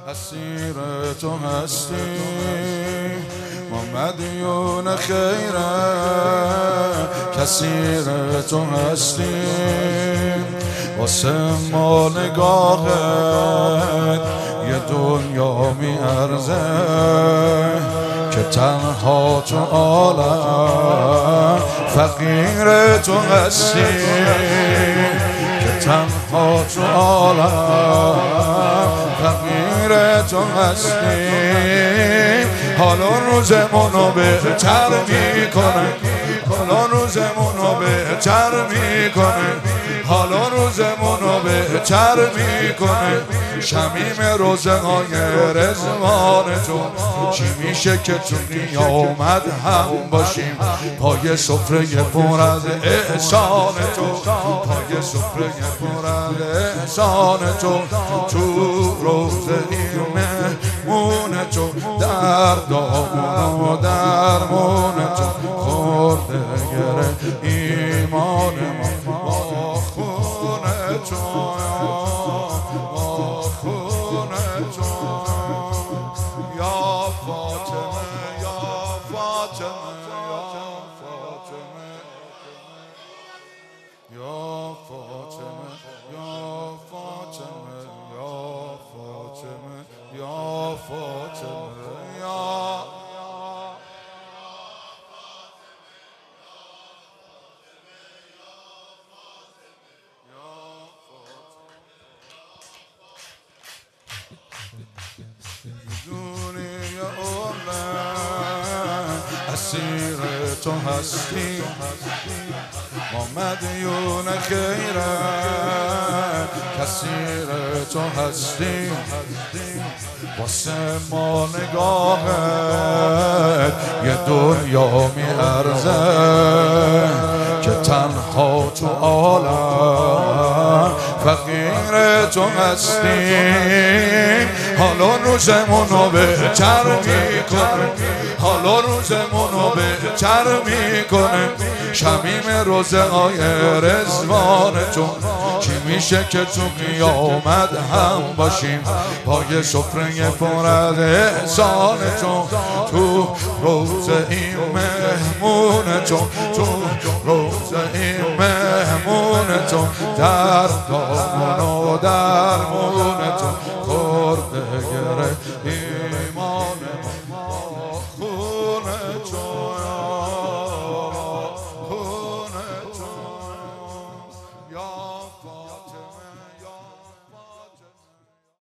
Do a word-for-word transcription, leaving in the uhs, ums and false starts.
اسیر تو هستی ما مدیون خیره کثیر تو هستی واسه ما نگاهت یه دنیا میارزه که تنها تو عالم فقیر تو هستی که تنها تو عالم فقیر تو هستی حالا روزمونو بهتر میکنه حالا روزمونو بهتر میکنه حالا روزمونو بهتر میکنه شمیم روزهای رضوان تو چی میشه که تو قیامت هم باشیم پای سفره پر از احسان تو پای سفره پر از احسان تو تو روزه مهمون تو در دامون و درمون تو خورده گره ایمان ما با خونه تو با خونه تو یا فاطمه یا فاطمه یا فاطمه یا فاطمه یا فاطمه یا فاطمه یا دنیا عالم اسیر تو هستی ما مدیون خیره کثیر تو هستی واسه ما نگاهت یه دنیا میارزه که تنها تو عالم فقیر تو هستی حالا روزمونو بهتر میکنه حالا روزمونو بهتر میکنه شمیم روزه های رضوان تو چی میشه که تو قیامت هم باشیم پای سفره پر از احسان تو تو روزه این مهمون تو تو روزه این مهمون تو در دامون و درمون